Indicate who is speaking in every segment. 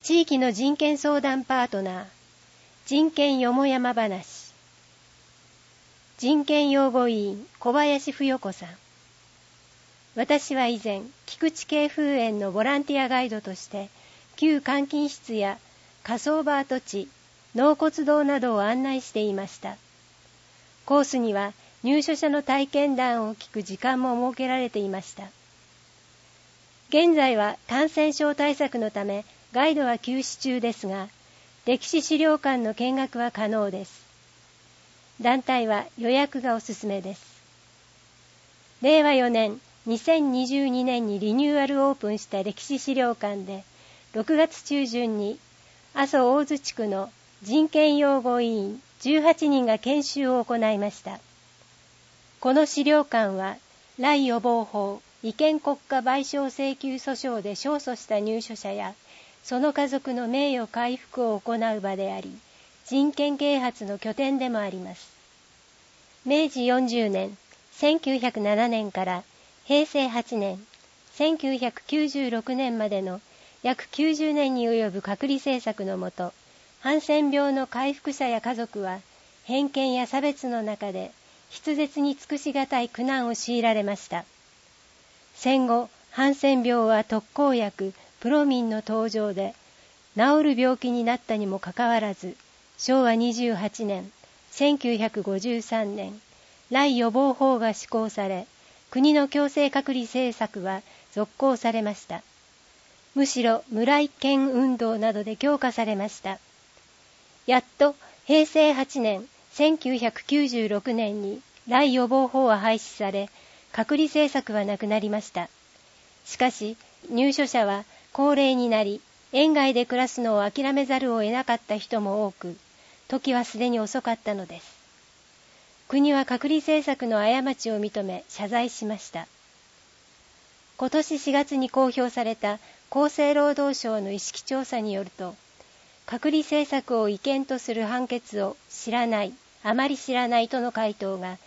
Speaker 1: 地域の人権相談パートナー、人権よもやま話。人権擁護委員小林芙代子さん。私は以前、菊池渓風園のボランティアガイドとして、旧監禁室や火葬場跡地、納骨堂などを案内していました。コースには入所者の体験談を聞く時間も設けられていました。現在は感染症対策のためガイドは休止中ですが、歴史資料館の見学は可能です。団体は予約がおすすめです。令和4年、2022年にリニューアルオープンした歴史資料館で、6月中旬に阿蘇大津地区の人権擁護委員18人が研修を行いました。この資料館は、来予防法違憲国家賠償請求訴訟で勝訴した入所者や、その家族の名誉回復を行う場であり、人権啓発の拠点でもあります。明治40年、1907年から平成8年、1996年までの約90年に及ぶ隔離政策のもと、ハンセン病の回復者や家族は、偏見や差別の中で、筆舌に尽くしがたい苦難を強いられました。戦後、ハンセン病は特効薬、プロミンの登場で、治る病気になったにもかかわらず、昭和28年、1953年、来予防法が施行され、国の強制隔離政策は続行されました。むしろ村井権運動などで強化されました。やっと平成8年、1996年に来予防法は廃止され、隔離政策はなくなりました。しかし、入所者は高齢になり、園外で暮らすのを諦めざるを得なかった人も多く、時はすでに遅かったのです。国は隔離政策の過ちを認め謝罪しました。今年4月に公表された厚生労働省の意識調査によると、隔離政策を違憲とする判決を知らない、あまり知らないとの回答が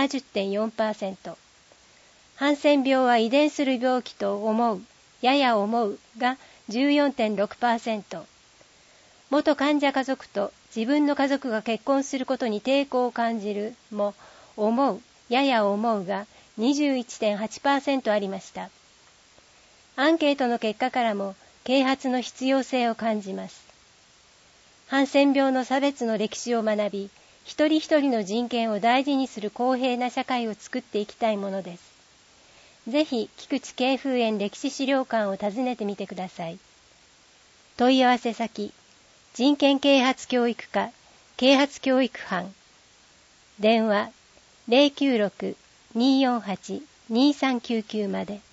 Speaker 1: 70.4%、ハンセン病は遺伝する病気と思う、やや思うが 14.6%、元患者家族と自分の家族が結婚することに抵抗を感じるも、思う、やや思うが 21.8% ありました。アンケートの結果からも啓発の必要性を感じます。ハンセン病の差別の歴史を学び、一人一人の人権を大事にする公平な社会を作っていきたいものです。ぜひ、菊池渓風園歴史資料館を訪ねてみてください。問い合わせ先、人権啓発教育課、啓発教育班。電話、096-248-2399まで。